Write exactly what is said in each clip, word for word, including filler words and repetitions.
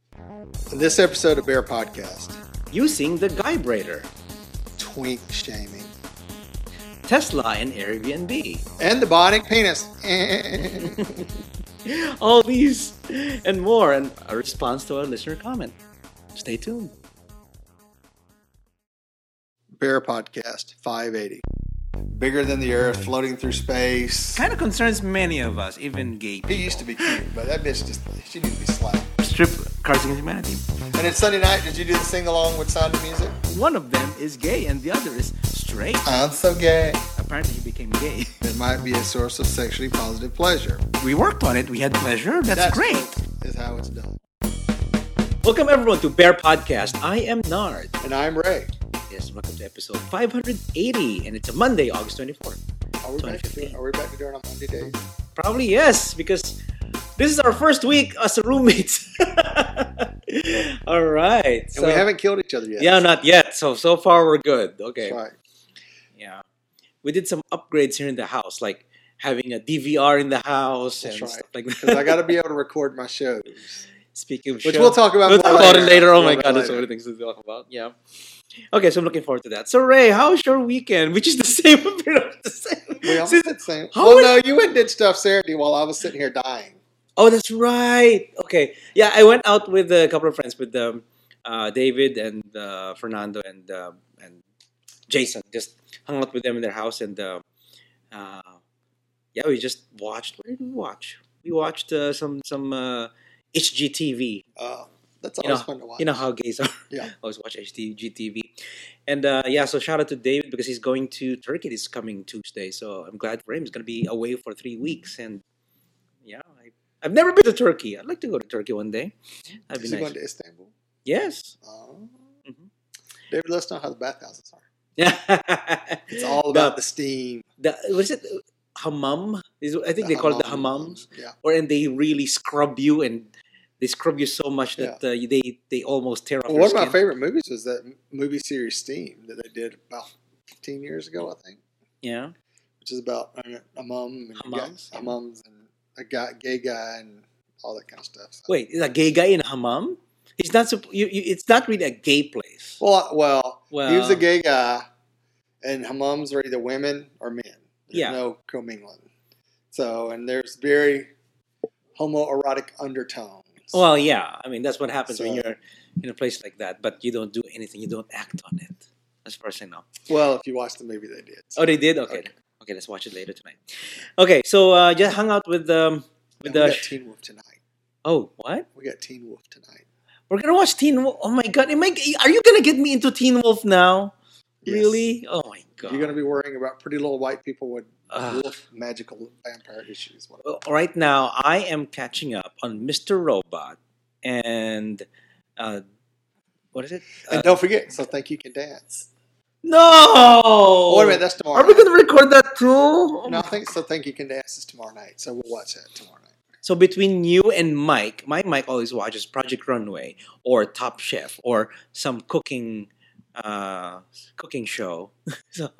In this episode of Bear Podcast, using the Guibrator, twink shaming, Tesla and Airbnb, and the bionic penis. all these and more, and a response to our listener comment. Stay tuned. Bear Podcast five eighty. Bigger than the Earth, floating through space. Kind of concerns many of us, even gay people. He used to be cute, but that bitch just, she needs to be slapped. Strip Cards Against Humanity. And then Sunday night, did you do the sing along with Sound of Music? One of them is gay and the other is straight. I'm so gay. Apparently he became gay. It might be a source of sexually positive pleasure. We worked on it. We had pleasure. That's, That's great. Is how it's done. Welcome everyone to Bear Podcast. I am Nard. And I'm Ray. Yes, welcome to episode five eighty, and it's a Monday, August twenty-fourth. Are we, back to doing, are we back to doing on Monday days? Probably yes, because this is our first week as a roommates. All right. And so, we haven't killed each other yet. Yeah, not yet. So, so far we're good. Okay. That's right. Yeah. We did some upgrades here in the house, like having a D V R in the house That's and right. stuff like that. Because I got to be able to record my shows. Speaking of Which show, we'll talk about we'll more talk about it later. later. Oh We'll my talk God, there's so later. many things to talk about. Yeah. Okay, so I'm looking forward to that. So Ray, how's your weekend? Which is the same. Pretty much the same. We almost Since- did the same. How Well, would- no, you went and did stuff Saturday while I was sitting here dying. Oh, that's right. Okay. Yeah, I went out with a couple of friends, with um, uh, David and uh, Fernando and uh, and Jason. Just hung out with them in their house, and uh, uh, yeah, we just watched. What did we watch? We watched uh, some some uh, H G T V. Uh, that's You always know, fun to watch. you know how gays are. Yeah. Always watch H G T V. And uh, yeah, so shout out to David because he's going to Turkey this coming Tuesday. So I'm glad for him. He's going to be away for three weeks. And yeah, I, I've never been to Turkey. I'd like to go to Turkey one day. That'd be Is he nice. going to Istanbul? Yes. Oh. Mhm. David, let us know how the bathhouses are. Yeah. It's all about the steam. the, what is it? Hammam? Is- I think they call it the hammams. Yeah. Or and they really scrub you, and they scrub you so much that uh, they they almost tear off Well, your one of my skin. favorite movies was that movie series Steam that they did about fifteen years ago, I think, Yeah. which is about a, a mum and Hammams? a, guy, a mums and a guy, gay guy and all that kind of stuff. So. Wait, is a gay guy in a hammam? He's not. Supp- you, you, it's not really a gay place. Well, well, he was a Well- gay guy, and hammams are either women or men. There's Yeah. no commingling. So, and there's very homoerotic undertones. Well, yeah. I mean, that's what happens when So- you're in a place like that. But you don't do anything. You don't act on it. As far as I know. Well, if you watch the movie, they did. So. Oh, they did. Okay. Okay. Okay. Let's watch it later tonight. Okay. So uh, just hung out with um with And we the. got sh- Teen Wolf tonight. oh, what? We got Teen Wolf tonight. We're gonna watch Teen Wolf. Oh my God! Am I, are you gonna get me into Teen Wolf now? Yes. Really? Oh my God! You're going to be worrying about pretty little white people with Ugh. wolf magical vampire issues. Whatever. Well, right now, I am catching up on Mister Robot and uh, what is it? Uh, And don't forget, So Think You Can Dance. no. Oh, wait a minute, that's tomorrow Are we night. going to record that too? No, I think So Think You Can Dance is tomorrow night, so we'll watch that tomorrow night. So between you and Mike, my Mike always watches Project Runway or Top Chef or some cooking uh, cooking show. So,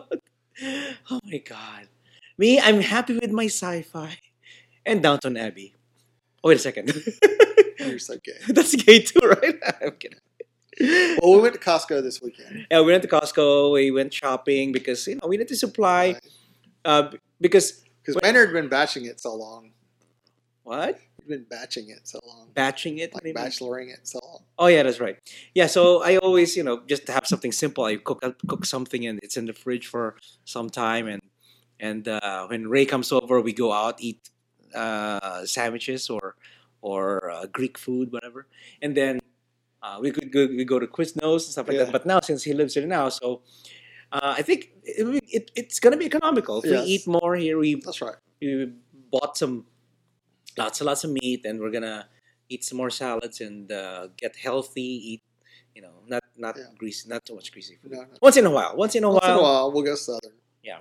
oh my God. Me, I'm happy with my sci-fi and Downton Abbey. Oh, wait a second. You're so gay. That's gay too, right? I'm kidding. Well, we went to Costco this weekend. Yeah, we went to Costco. We went shopping because you know we need to supply. Uh, b- because Because Maynard had been batching it so long. what? He'd been batching it so long. Batching it? Like maybe? bacheloring it so long. Oh yeah, that's right. Yeah, so I always you know just to have something simple. I cook I cook something and it's in the fridge for some time, and and uh, when Ray comes over, we go out eat uh, sandwiches or or uh, Greek food, whatever, and then. Uh, we could go, we go to Quiznos and stuff like Yeah. that. But now, since he lives here now, so uh, I think it, it, it's going to be economical. If Yes. we eat more here, we, That's right. we bought some lots and lots of meat, and we're gonna eat some more salads and uh, get healthy. Eat, you know, not not Yeah. greasy, not too much greasy food. No, no. Once in a while, once in a Once in a while, while, we'll go southern. yeah.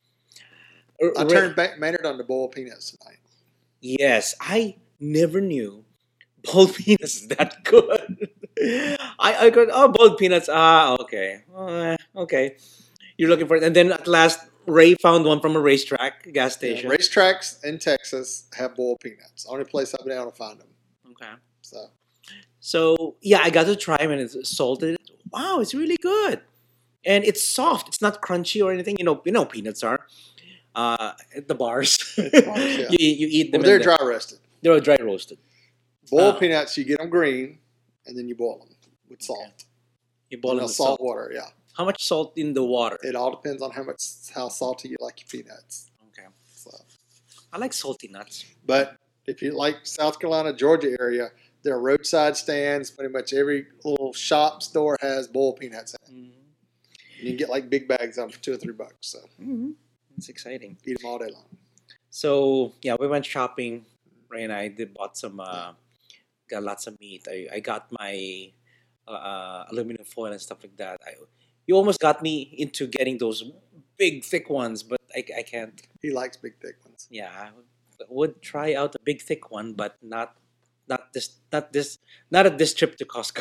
I Ray- turned ba- Maynard on to boiled peanuts tonight. Yes, I never knew boiled peanuts is that good. I I go, oh, boiled peanuts. Ah, okay, Uh, okay. You're looking for it, and then at last Ray found one from a racetrack gas Yeah, station. racetracks in Texas have boiled peanuts. Only place I've been able to find them. Okay. So So yeah, I got to try it and it's salted. Wow, it's really good, and it's soft. It's not crunchy or anything. You know, you know, peanuts are uh, at the bars. At the bars, yeah. you you eat them. Well, they're and dry roasted. they're dry roasted. Boiled Uh, peanuts, you get them green, and then you boil them with okay. salt. You boil In them a with salt salt. water, yeah. How much salt in the water? It all depends on how much how salty you like your peanuts. Okay, So, I like salty nuts. but if you like South Carolina, Georgia area, there are roadside stands. Pretty much every little shop store has boiled peanuts in it. Mm-hmm. You can get like big bags of them for two or three bucks. So Mm-hmm. It's exciting. eat them all day long. So yeah, we went shopping. Ray and I did bought some. Uh, got lots of meat. I, I got my uh, uh, aluminum foil and stuff like that. I, you almost got me into getting those big thick ones, but I, I can't. He likes big thick ones. Yeah, I would, would try out a big thick one, but not not this not this not at this trip to Costco.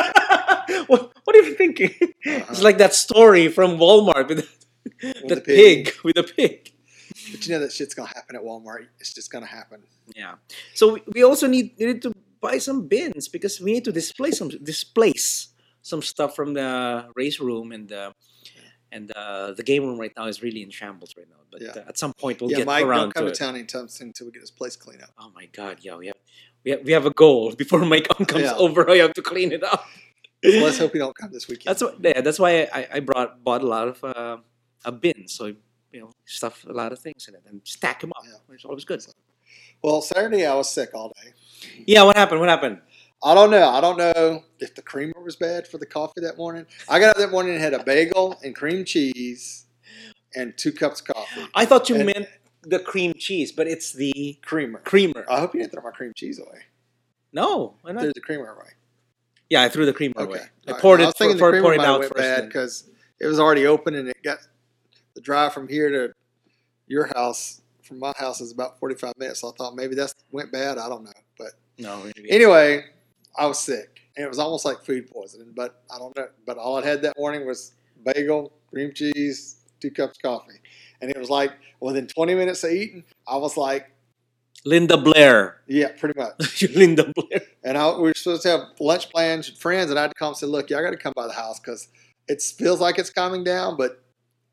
what, what are you thinking? Uh-huh. It's like that story from Walmart with With the the pig. pig with the pig. But you know that shit's gonna happen at Walmart. It's just gonna happen. Yeah. So we, we also need need to buy some bins because we need to display some displace some stuff from the race room and the and uh, the game room right now is really in shambles right now. But Yeah. uh, at some point we'll yeah, get Mike, around don't come to to it. town anytime soon until we get this place cleaned up. Oh my God, yeah, we have we have, we have a goal before Mike comes Yeah. over. I have to clean it up. So let's hope he don't come this weekend. That's what. Yeah, that's why I, I brought bought a lot of uh, a bin. So you know, stuff a lot of things in it and stack them up. Yeah. It's always good. Well, Saturday I was sick all day. Yeah. What happened? What happened? I don't know. I don't know if the creamer was bad for the coffee that morning. I got up that morning and had a bagel and cream cheese and two cups of coffee. I thought you And- meant the cream cheese, but it's the Creamer. creamer. I hope you didn't throw my cream cheese away. No, why not? Threw the creamer away. Yeah, I threw the creamer Okay. away. I All right. poured I it was for, thinking for the creamer poured it might have out went first. bad then- because it was already open and it got the drive from here to your house from my house is about forty-five minutes. So I thought maybe that went bad. I don't know. But No, really. anyway, I was sick and it was almost like food poisoning. But I don't know. But all I had that morning was bagel, cream cheese, two cups of coffee. And it was like within twenty minutes of eating, I was like, Linda Blair. yeah, pretty much. Linda Blair. And I, we were supposed to have lunch plans with friends, and I had to call and say, look, y'all got to come by the house because it feels like it's calming down, but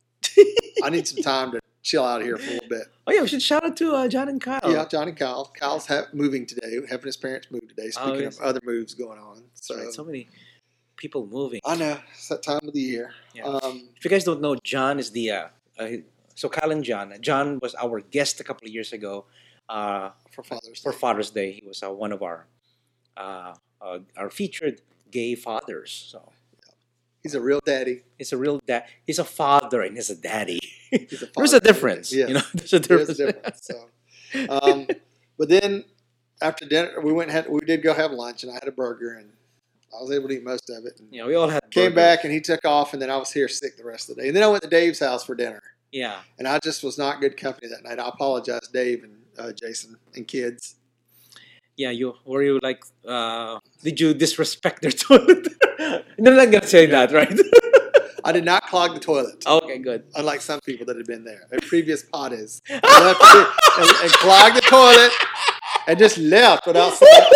I need some time to chill out here for a little bit. Oh yeah, we should shout out to uh, John and Kyle. Yeah, John and Kyle. Kyle's ha- moving today, having his parents move today. Oh, Speaking yes. of other moves going on. That's So right. So many people moving. I know, it's that time of the year. Yeah. Um, If you guys don't know, John is the uh, uh, so Kyle and John. John was our guest a couple of years ago uh, for Father's for Day. Father's Day. He was uh, one of our uh, uh, our featured gay fathers. So He's a real daddy. he's a real dad. He's a father and he's a daddy. He's a There's father. a difference. Yes. You know, there's a There's difference. a difference. So, um, but then after dinner, we went and had, we did go have lunch, and I had a burger, and I was able to eat most of it. And You know, we all had came burgers. back, and he took off, and then I was here sick the rest of the day. And then I went to Dave's house for dinner, Yeah. and I just was not good company that night. I apologize, Dave and uh, Jason and kids. Yeah, you were you like uh did you disrespect their toilet? No, I'm not gonna say that, right? I did not clog the toilet, Okay, good. unlike some people that had been there. Their previous potties left it and, and clogged the toilet and just left without saying,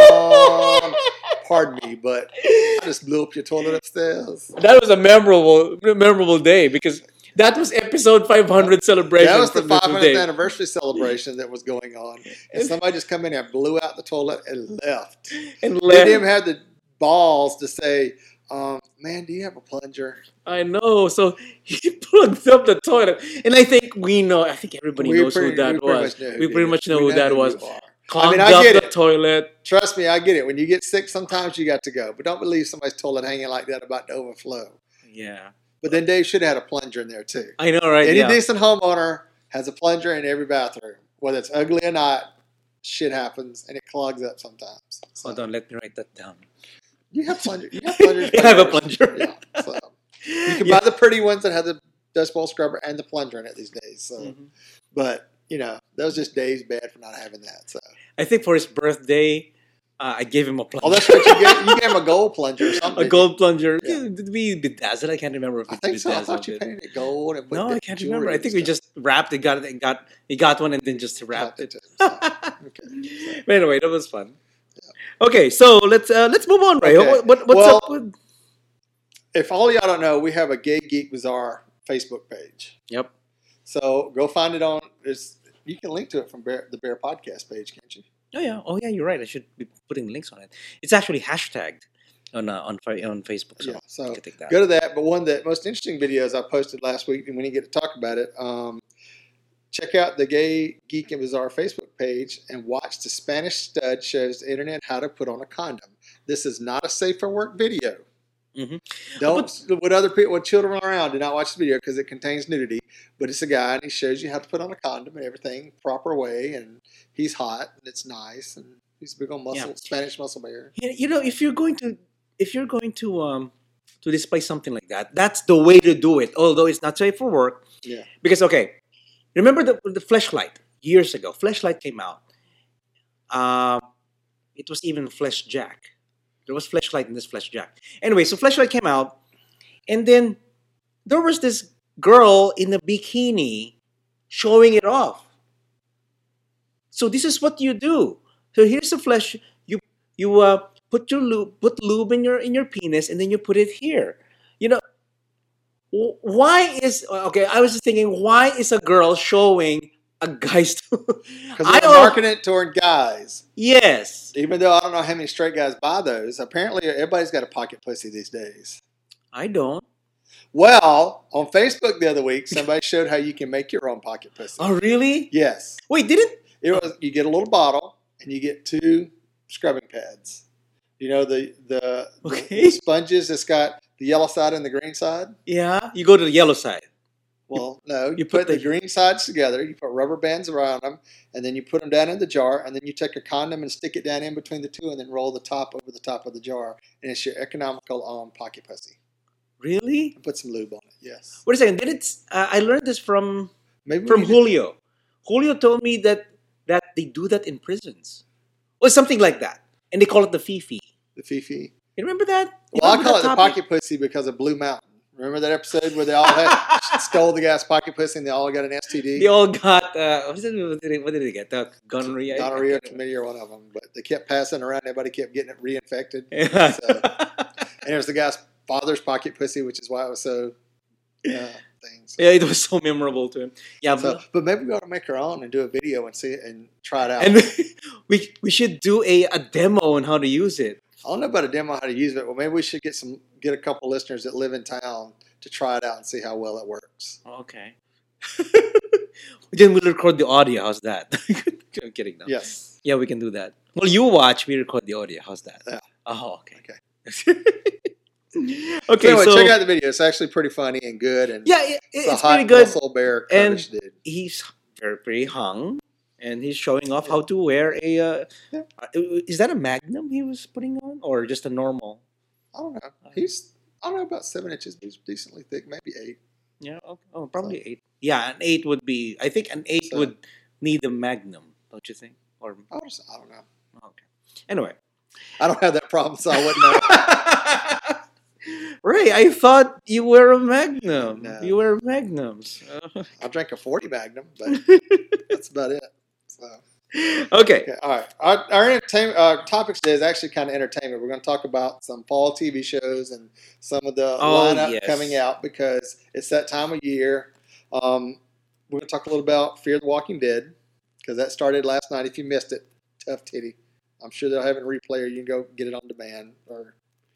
um, pardon me, but I just blew up your toilet upstairs. That was a memorable memorable day because that was episode five hundred celebration. That was the from Little five hundredth Dave. anniversary celebration that was going on. And somebody just come in and blew out the toilet and left. And They left. didn't even have the balls to say, um, man, do you have a plunger? I know. So he plugged up the toilet, and I think we know. I think everybody We knows pretty- who that we pretty was. much know who We did pretty it. much know We who that who was. you are. Clogged I up get the it. toilet. Trust me, I get it. When you get sick, sometimes you got to go. But don't believe somebody's toilet hanging like that about to overflow. Yeah, But then Dave should have had a plunger in there too. I know, right? Any Yeah. decent homeowner has a plunger in every bathroom. Whether it's ugly or not, shit happens and it clogs up sometimes. So Hold on, let me write that down. you have plunger. You have plungers. You have a plungers. plunger. Yeah. So you can Yeah. buy the pretty ones that have the dust bowl scrubber and the plunger in it these days. So, Mhm. but you know, that was just Dave's bad for not having that. So, I think for his birthday, uh, I gave him a plunger. oh, that's what you gave. You gave him a gold plunger or something. A gold plunger. Yeah. Yeah, Did we bedazzle? I can't remember if we I think so. I bedazzled thought you it. painted it gold and put No, the I can't jewelry remember. I and think we stuff. just wrapped it, got it, and got he got one and then just wrapped Wrapped it. it. So, okay. But anyway, that was fun. Okay, so let's uh, let's move on, Ray. Okay. What, what, what's Well- up with? If all y'all don't know, we have a Gay Geek Bazaar Facebook page. Yep. So go find it on. It's, you can link to it from Bear, the Bear Podcast page, can't you? Oh yeah. Oh yeah. You're right. I should be putting links on it. It's actually hashtagged on uh, on Fa- on Facebook. So Yeah. So you can take that. go to that. But one of the most interesting videos I posted last week, and we didn't get to talk about it, um, check out the Gay Geek and Bazaar Facebook page and watch the Spanish Stud shows the internet how to put on a condom. This is not a safe for work video. Mhm. Don't with other people with children around. Do not watch the video because it contains nudity. But it's a guy and he shows you how to put on a condom and everything proper way. And he's hot and it's nice and he's big on muscle Yeah. Spanish muscle bear. You you know, if you're going to if you're going to um to display something like that, that's the way to do it. Although it's not safe for work, Yeah. because okay, remember the the fleshlight years ago. Fleshlight came out. Um, it was even Flesh Jack. There was fleshlight in this Flesh Jack. Anyway, so fleshlight came out, and then there was this girl in a bikini showing it off. So this is what you do. So here's the flesh. You you uh put your lube put lube in your in your penis, and then you put it here. You know wh- why is okay? I was just thinking, why is a girl showing a guy's? Because I they're don't- marketing it toward guys. Yes, Even though I don't know how many straight guys buy those. Apparently everybody's got a pocket pussy these days. I don't. Well, on Facebook the other week, somebody showed how you can make your own pocket pussy. Oh really? Yes. Wait, didn't? It was you get a little bottle and you get two scrubbing pads. You know the the, Okay. the sponges that's got the yellow side and the green side? Yeah, you go to the yellow side. Well, no. You, You put, put the, the- green sides together, you put rubber bands around them, and then you put them down in the jar, and then you take a condom and stick it down in between the two and then roll the top over the top of the jar. And it's your economical um, pocket pussy. Really? And put some lube on it, yes. Wait a second. Did it? Uh, I learned this from Maybe we from need to- Julio. Julio told me that that they do that in prisons, or something like that, and they call it the fifi. the Fifi. You remember that? You Well, I remember call that it the topic? pocket pussy because of Blue Mountain. Remember that episode where they all had, stole the guy's pocket pussy and they all got an S T D? They all got uh, what, is it, what, did they, what did they get? Uh, gonorrhea. I- Gonorrhea, I can't chlamydia, one of them. But they kept passing around. Everybody kept getting it reinfected. remember. So- And it was the guy's father's pocket pussy, which is why it was so uh, things. Yeah, it was so memorable to him. Yeah, So, but, but maybe we ought to make our own and do a video and see it and try it out. and we we should do a, a demo on how to use it. I don't know about a demo how to use it. Well, maybe we should get some get a couple listeners that live in town to try it out and see how well it works. Okay. Then we'll record the audio. How's that? I'm kidding. No. Yes. Yeah, we can do that. Well, you watch, we record the audio. How's that? Yeah. Oh, okay. Okay. okay, So anyway, so check out the video. It's actually pretty funny and good. And yeah, it, it's, a it's hot pretty good. muscle bear And- Kurdish dude. He's very pretty hung, and he's showing off how to wear a. Uh, Yeah. uh, Is that a Magnum he was putting on, or just a normal? I don't know. He's I don't know about seven inches, but he's decently thick, maybe eight. Yeah. Okay. Oh, probably eight. Yeah, an eight would be. I think an eight So- would need a Magnum, don't you think? Or I, just, I don't know. okay. Anyway. I don't have that problem, so I wouldn't know. Ray, I thought you were a Magnum. No. You were Magnums. Uh, I drank a forty Magnum, but that's about it. So. okay. Okay, all right. Our, our entertainment uh, topics today is actually kind of entertainment. We're going to talk about some fall T V shows and some of the Oh, lineup yes. coming out because it's that time of year. Um, we're going to talk a little about Fear the Walking Dead because that started last night. If you missed it, tough titty. I'm sure they'll have it in replay or you can go get it on demand or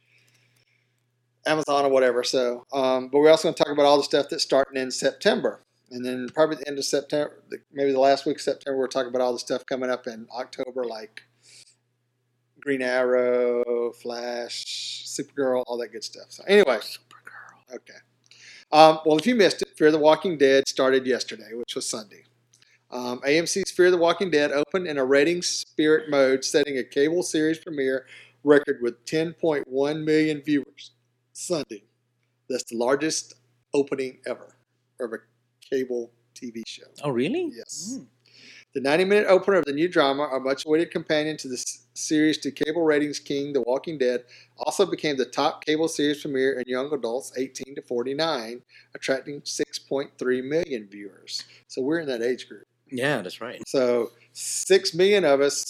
Amazon or whatever. So, um, but we're also going to talk about all the stuff that's starting in September. And then probably at the end of September, maybe the last week of September, we'll talk about all the stuff coming up in October, like Green Arrow, Flash, Supergirl, all that good stuff. So anyway, Supergirl. okay. Um, well, if you missed it, Fear the Walking Dead started yesterday, which was Sunday. Um, A M C's Fear the Walking Dead opened in a ratings spirit mode, setting a cable series premiere record with ten point one million viewers Sunday. That's the largest opening ever of a cable T V show. Oh, really? Yes. Mm. The ninety-minute opener of the new drama, a much-awaited companion to the s- series to cable ratings king, The Walking Dead, also became the top cable series premiere in young adults eighteen to forty-nine, attracting six point three million viewers. So we're in that age group. Yeah, that's right. So six million of us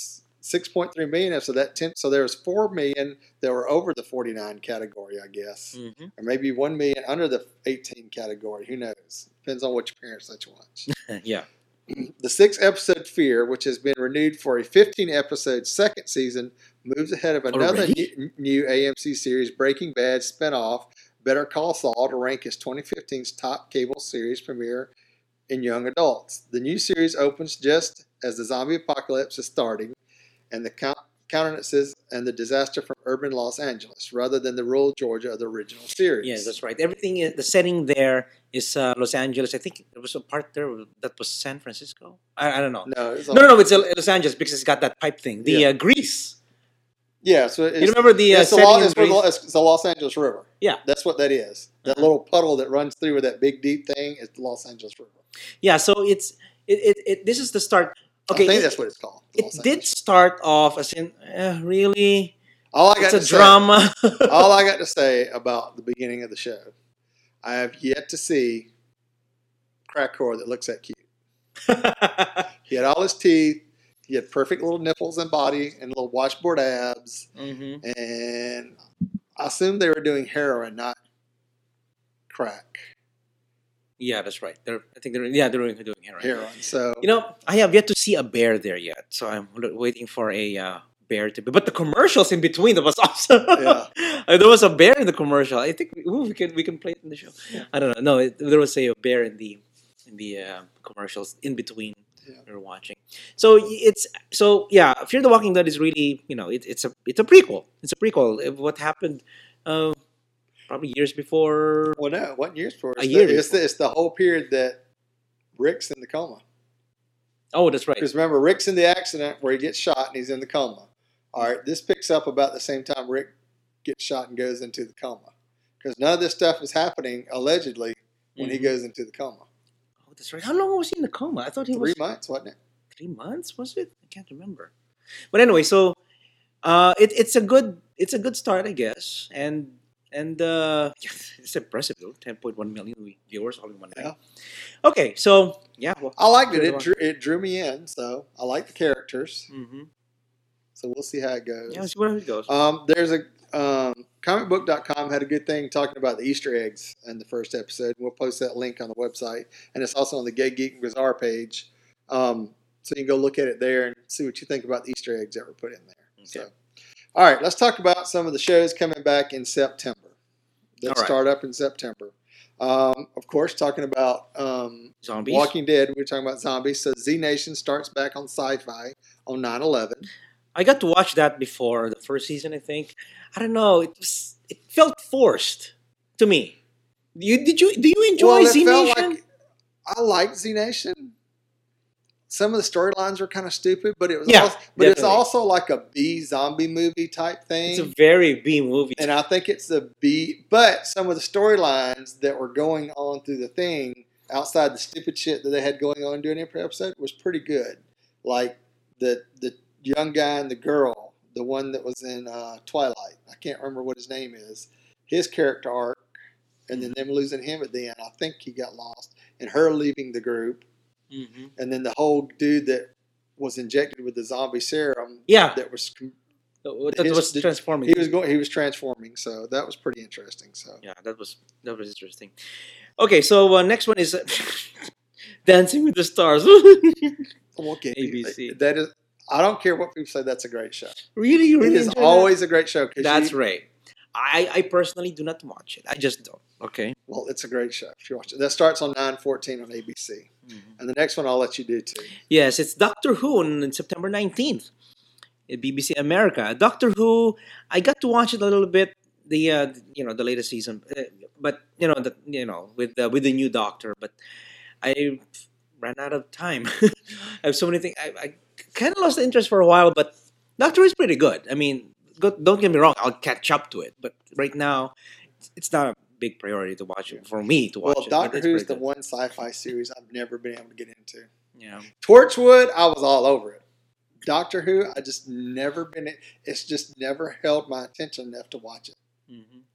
six point three million. So that ten, so there was four million that were over the forty-nine category, I guess, Mm-hmm. or maybe one million under the eighteen category. Who knows? Depends on which parents let you watch. Yeah. The six-episode Fear, which has been renewed for a fifteen-episode second season, moves ahead of another new, new A M C series, Breaking Bad spinoff, Better Call Saul, to rank as twenty fifteen's top cable series premiere in young adults. The new series opens just as the zombie apocalypse is starting, and the count, countenances and the disaster from urban Los Angeles, rather than the rural Georgia of the original series. Yeah, that's right. Everything, is, the setting there is uh, Los Angeles. I think there was a part there that was San Francisco. I, I don't know. No, it's no, no, no, it's uh, Los Angeles because it's got that pipe thing. The Yeah. uh, Grease. Yeah, so it's, You remember the uh, it's, the setting Lo- in it's, where the- Grease? it's the Los Angeles River. Yeah. That's what that is. That Uh-huh. little puddle that runs through with that big deep thing is the Los Angeles River. Yeah, so it's it, it, it this is the start. Okay, I think it, that's what it's called. the it Los did Angeles. start off as in uh, really All I got it's a to say, drama. all I got to say about the beginning of the show, I have yet to see crack whore that looks that cute. He had all his teeth. He had perfect little nipples and body and little washboard abs. hmm And I assumed they were doing heroin, not crack. Yeah, that's right. They're I think they're yeah they're doing, doing heroin. Heroin. So You know, I have yet to see a bear there yet, so I'm l- waiting for a uh, bear to be. But the commercials in between that was awesome. Yeah. Uh, there was a bear in the commercial. I think ooh, we can we can play it in the show. I don't know. No, it, there was a bear in the in the uh, commercials in between Yeah. we were watching. So y- it's so yeah. Fear the Walking Dead is really you know it, it's a it's a prequel. It's a prequel of what happened. Uh, Probably years before. Well, no, it wasn't years before. A It's, year the, it's, before. the, it's the whole period that Rick's in the coma. Oh, that's right. Because remember, Rick's in the accident where he gets shot and he's in the coma. All right, this picks up about the same time Rick gets shot and goes into the coma. Because none of this stuff is happening, allegedly, when he Mhm. goes into the coma. Oh, that's right. How long was he in the coma? I thought he Three was months, wasn't it? three months. Was it? I can't remember. But anyway, so uh, it, it's a good it's a good start, I guess, and and uh, it's impressive though. Ten point one million viewers all in one night. Yeah. Okay, so yeah. Well, I liked it. Fear the It Walk- drew, it drew me in, so I like the characters. Mhm. So we'll see how it goes. Yeah, let's see where it goes. Um, there's a um, comic book dot com had a good thing talking about the Easter eggs in the first episode. We'll post that link on the website, and it's also on the Gay Geek and Bizarre page. Um, so you can go look at it there and see what you think about the Easter eggs that were put in there. So, Okay. all right, let's talk about some of the shows coming back in September. That All right. start up in September. Um, of course, talking about um, Zombies. Walking Dead. We're talking about zombies. So Z Nation starts back on Sci-Fi on nine eleven. I got to watch that before the first season. I think. I don't know. It was. It felt forced to me. You did you do you enjoy Well, it Z felt Nation? like I liked Z Nation. Some of the storylines were kind of stupid, but it was Yeah, also, but it's definitely. also like a B zombie movie type thing. It's a very B movie. and I think it's a B. But some of the storylines that were going on through the thing outside the stupid shit that they had going on during every episode was pretty good. Like the the young guy and the girl, the one that was in uh, Twilight. I can't remember what his name is. His character arc, and then them losing him at the end. I think he got lost, and her leaving the group. Mhm. And then the whole dude that was injected with the zombie serum, Yeah. that was That his- was the- transforming. he was going he was transforming. So that was pretty interesting. So Yeah, that was that was interesting. Okay, so uh, next one is uh, Dancing with the Stars. we'll get A B C. that is. I don't care what people say. That's a great show. really, you really It is enjoy always a great show. 'cause that? That's you- right. I I personally do not watch it. I just don't. Okay. Well, it's a great show. If you watch it, that starts on nine fourteen on A B C, and the next one I'll let you do too. Yes, it's Doctor Who on September nineteenth at B B C America. Doctor Who, I got to watch it a little bit. The uh, you know the latest season, uh, but you know the you know with the, with the new Doctor, but I ran out of time. I have so many things. I, I kind of lost the interest for a while, but Doctor Who is pretty good. I mean, go, don't get me wrong, I'll catch up to it, but right now it's, it's not a big priority to watch it for me to watch Well, it. but Doctor it's Who's pretty the good. one sci-fi series I've never been able to get into. Yeah. Torchwood, I was all over it. Doctor Who, I just never been. It's just never held my attention enough to watch it. hmm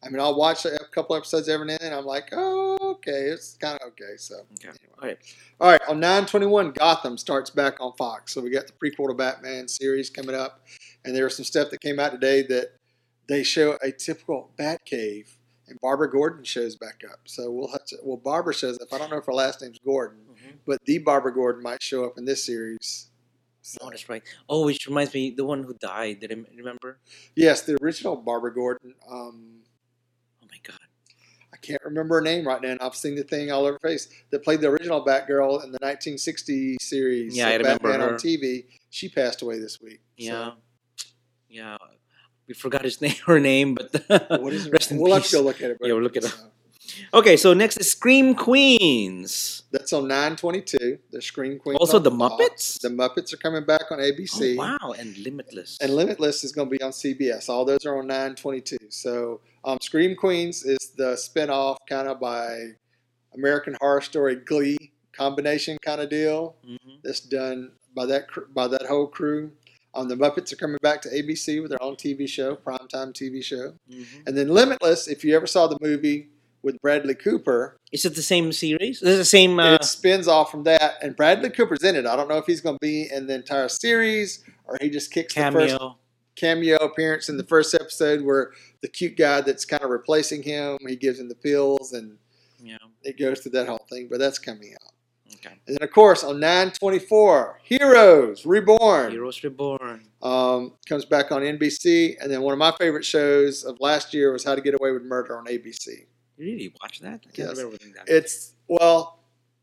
I mean, I'll watch a couple episodes every now and then. I'm like, oh, okay, it's kind of okay. So, Okay. anyway. All right. All right, on nine twenty-one, Gotham starts back on Fox. So we got the prequel to Batman series coming up, and there's some stuff that came out today that they show a typical Batcave, and Barbara Gordon shows back up. So we'll have to. Well, Barbara shows up. I don't know if her last name's Gordon, Mhm. but the Barbara Gordon might show up in this series. So, Oh, that's right. Oh, which reminds me, the one who died. Did I m- remember? yes, the original Barbara Gordon. Um, Oh my God. I can't remember her name right now, and I've seen the thing all over her face that played the original Batgirl in the nineteen sixty series Yeah, I of remember Batman on her. T V. She passed away this week. Yeah. So, Yeah. We forgot his name, her name, but what is it? rest in We'll have to peace. go look at it. Yeah, we'll look it up. So, Okay, so next is Scream Queens. that's on nine twenty-two. The Scream Queens. Also on the Fox. Muppets? The Muppets are coming back on A B Oh, C. wow. And Limitless. And Limitless is going to be on C B S. All those are on nine twenty-two. So um, Scream Queens is the spinoff kind of by American Horror Story Glee combination kind of deal. Mhm. That's done by that cr- by that whole crew. Um, the Muppets are coming back to A B C with their own T V show, primetime T V show. Mhm. And then Limitless, if you ever saw the movie with Bradley Cooper, Is it the same series? Is it the same? Uh, it spins off from that. And Bradley Cooper's in it. I don't know if he's going to be in the entire series or he just kicks the first cameo. cameo appearance in the first episode where the cute guy that's kind of replacing him, he gives him the pills and Yeah. it goes through that whole thing. But that's coming out. Okay. And then, of course, on nine twenty-four, Heroes Reborn. Heroes Reborn. Um, comes back on N B C. And then one of my favorite shows of last year was How to Get Away with Murder on A B C. You really watch that? I can't Yes. remember that. It's, well,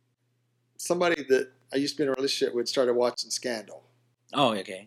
somebody that I used to be in a relationship with started watching Scandal. Oh, okay.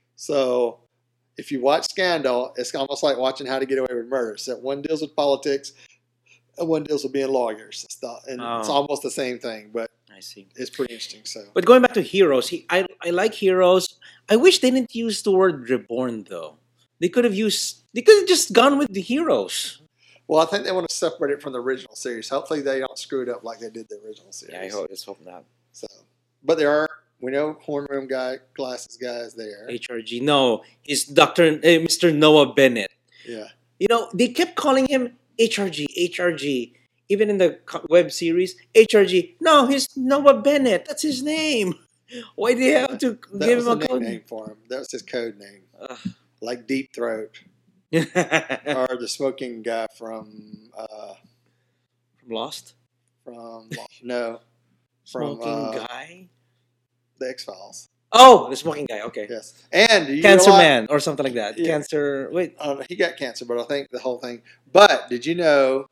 So if you watch Scandal, it's almost like watching How to Get Away with Murder. Except one deals with politics and one deals with being lawyers and stuff. And it's Oh. almost the same thing, but I see. it's pretty interesting. So But going back to Heroes, he, I I like Heroes. I wish they didn't use the word reborn though. They could have used. They could have just gone with the Heroes. well, I think they want to separate it from the original series. Hopefully they don't screw it up like they did the original series. Yeah, I hope. Let's hope not. So, but there are, we know horn rim guy, glasses guys there. H R G. No, he's Doctor uh, Mister Noah Bennett. Yeah. You know, they kept calling him H R G, H R G. Even in the co- web series, H R G. No, he's Noah Bennett. That's his name. Why do you have to That give was him a a code nickname for him. That was his code name. Ugh. Like Deep Throat. From Or the smoking guy from, uh, Lost? from, no, from Smoking uh, guy? the X-Files. Oh, the smoking guy. Okay. Yes. And do you Cancer realize- Man or something like that. Yeah. Cancer. Wait. Uh, he got cancer, but I think the whole thing. But did you know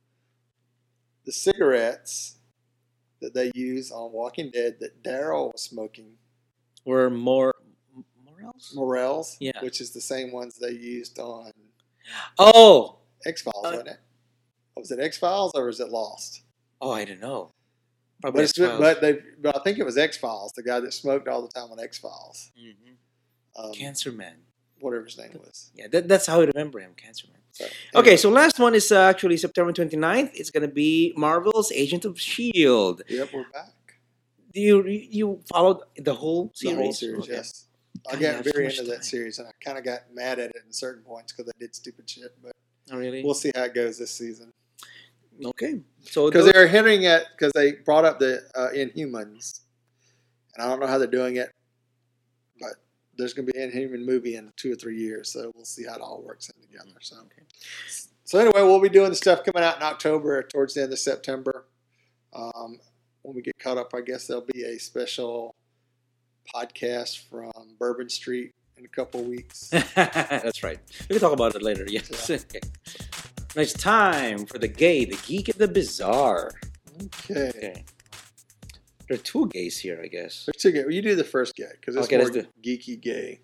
the cigarettes that they use on Walking Dead that Daryl was smoking, Were more. Morels? Morels, Yeah. which is the same ones they used on Oh. X Files, Uh, wasn't it? Was it X Files or was it Lost? Oh, I don't know. But, Probably it's, X-Files. but they, but I think it was X Files, the guy that smoked all the time on X Files, Mhm. um, Cancer Man. whatever his name was. Yeah, that, that's how I remember him. Cancer Man. So, Okay, so last one is uh, actually September twenty-ninth. It's going to be Marvel's Agent of S H I E L D. Yep, we're back. Do you you followed the whole series? The whole series, Okay. yes. I God, you got have so very much into that time. series, and I kind of got mad at it in certain points because I did stupid shit. But Oh, really? we'll see how it goes this season. Okay. So Because those- they're hinting at, because they brought up the uh, Inhumans, and I don't know how they're doing it, but there's going to be an Inhuman movie in two or three years, so we'll see how it all works in together. So, Okay. so anyway, we'll be doing the stuff coming out in October, towards the end of September. Um, when we get caught up, I guess there'll be a special podcast from Bourbon Street in a couple of weeks. That's right. We can talk about it later. Yes. Okay. Now it's time for the gay, the geek, and the bizarre. Okay. Okay. There are two gays here, I guess. There's two gay. Well, you do the first gay, because it's Okay, more let's geeky gay.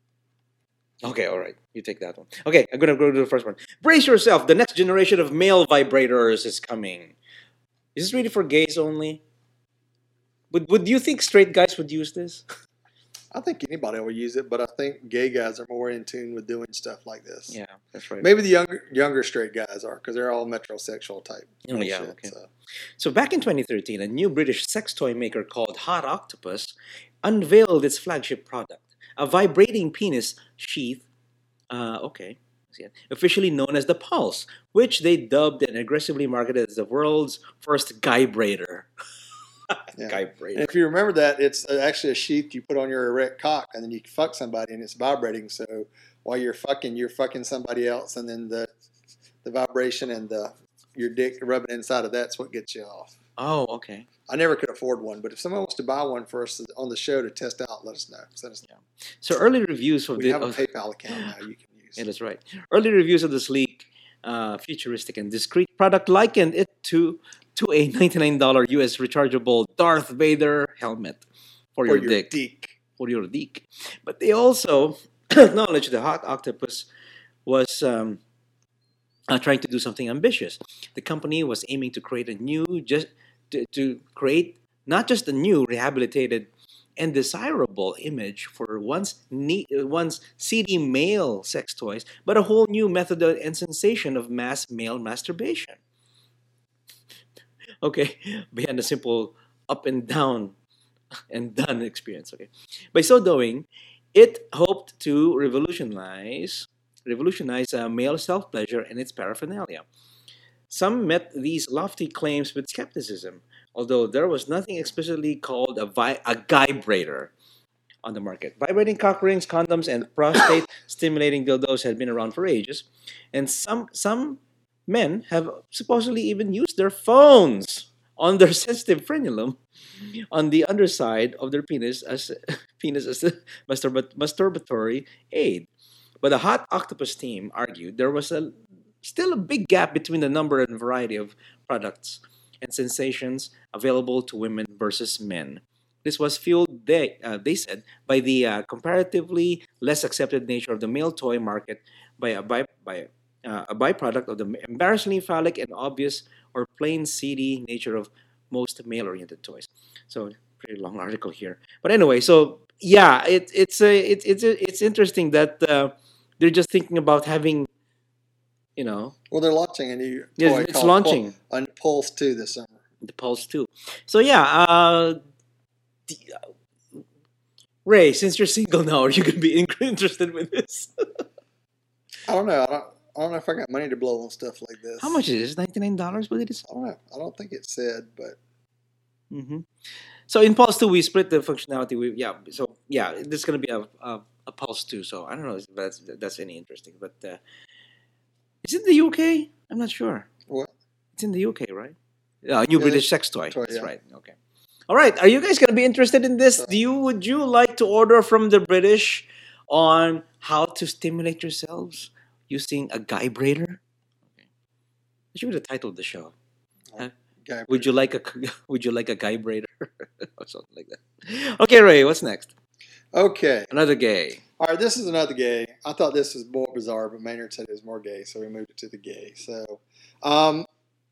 Okay, all right. You take that one. Okay, I'm gonna go to the first one. Brace yourself. The next generation of male vibrators is coming. Is this really for gays only? Would Would you think straight guys would use this? I think anybody will use it, but I think gay guys are more in tune with doing stuff like this. Yeah, that's right. Maybe the younger younger straight guys are, because they're all metrosexual type. Oh, yeah, shit, okay. so. So back in twenty thirteen, a new British sex toy maker called Hot Octopus unveiled its flagship product, a vibrating penis sheath. Uh, okay, officially known as the Pulse, which they dubbed and aggressively marketed as the world's first vibrator. Yeah. Vibrator. And if you remember that, it's actually a sheath you put on your erect cock, and then you fuck somebody, and it's vibrating. So while you're fucking, you're fucking somebody else, and then the the vibration and the your dick rubbing inside of that's what gets you off. Oh, okay. I never could afford one, but if someone wants to buy one for us on the show to test out, let us know. Send us know. So early reviews of We the have a of- PayPal account now you can use. yeah, that's right. Early reviews of the sleek, uh, futuristic, and discreet product likened it to to a ninety-nine dollars U S rechargeable Darth Vader helmet for, For your, your dick. dick. For your dick. But they also acknowledged the Hot Octopus was um, uh, trying to do something ambitious. The company was aiming to create a new, just to, to create not just a new rehabilitated and desirable image for one's ne- uh, one's seedy male sex toys, but a whole new method and sensation of mass male masturbation. Okay, beyond a simple up and down and done experience. Okay, by so doing, it hoped to revolutionize revolutionize uh, male self pleasure and its paraphernalia. Some met these lofty claims with skepticism, although there was nothing explicitly called a, vi- a vibrator on the market. Vibrating cock rings, condoms, and prostate stimulating dildos had been around for ages, and some some men have supposedly even used their phones on their sensitive frenulum on the underside of their penis as penis as a masturba- masturbatory aid. But the Hot Octopus team argued there was a still a big gap between the number and variety of products and sensations available to women versus men. This was fueled, they, uh, they said, by the uh, comparatively less accepted nature of the male toy market, by a, by, by, uh, a byproduct of the embarrassingly phallic and obvious or plain seedy nature of most male-oriented toys. So, pretty long article here. But anyway, so yeah, it, it's a, it, it's a, it's interesting that uh, they're just thinking about having, you know, Well, they're launching a new yes, toy it's called launching Pul- on Pulse two this summer. the Pulse too. So yeah, uh, the- Ray, since you're single now, are you gonna be in- interested with this? I don't know. I don't. I don't know if I got money to blow on stuff like this. How much is it? Ninety nine dollars, what it is? I don't know. I don't think it said, but Mm-hmm. So in Pulse two, we split the functionality. We yeah. So yeah, this is gonna be a a, a Pulse two. So I don't know if that's that's any interesting, but uh, is it the U K? I'm not sure. what? It's in the U K, right? Uh, new Yeah, British sex toy. toy, That's yeah. right. Okay. All right. Are you guys gonna be interested in this? So- Do you would you like to order from the British on how to stimulate yourselves using a vibrator? Okay. That should be the title of the show. Guy Would you like a Would you like a vibrator or something like that? Okay, Ray. What's next? Okay. Another gay. All right. This is another gay. I thought this was more bizarre, but Maynard said it was more gay, so we moved it to the gay. So, um,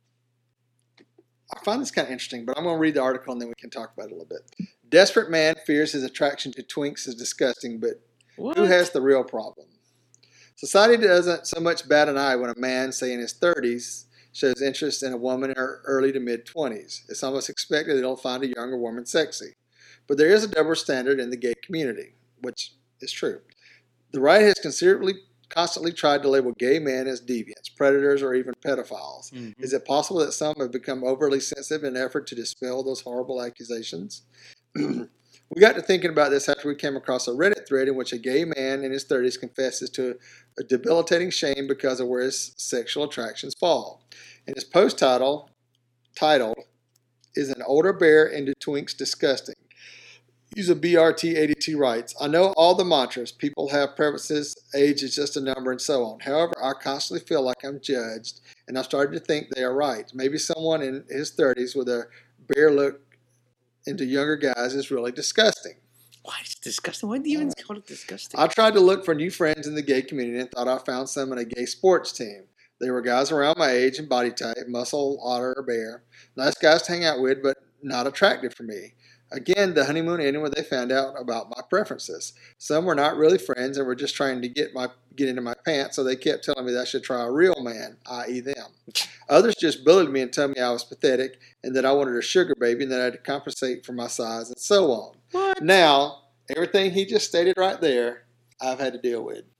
I find this kind of interesting, but I'm going to read the article and then we can talk about it a little bit. Desperate man fears his attraction to twinks is disgusting, but What? who has the real problem? Society doesn't so much bat an eye when a man, say in his thirties, shows interest in a woman in her early to mid twenties. It's almost expected that he'll find a younger woman sexy. But there is a double standard in the gay community, which is true. The right has considerably, constantly tried to label gay men as deviants, predators, or even pedophiles. Mhm. Is it possible that some have become overly sensitive in an effort to dispel those horrible accusations? We got to thinking about this after we came across a Reddit thread in which a gay man in his thirties confesses to a debilitating shame because of where his sexual attractions fall. And his post title, titled, Is an Older Bear into Twinks Disgusting? User B R T eighty-two writes, I know all the mantras, people have preferences, age is just a number, and so on. However, I constantly feel like I'm judged, and I'm starting to think they are right. Maybe someone in his thirties with a bear look into younger guys is really disgusting. Why is it disgusting? Why do you even call it disgusting? I tried to look for new friends in the gay community and thought I found some in a gay sports team. They were guys around my age and body type, muscle, otter, or bear. Nice guys to hang out with, but not attractive for me. Again, the honeymoon ended when they found out about my preferences. Some were not really friends and were just trying to get my get into my pants, so they kept telling me that I should try a real man, that is them. Others just bullied me and told me I was pathetic and that I wanted a sugar baby and that I had to compensate for my size and so on. What? Now, everything he just stated right there, I've had to deal with.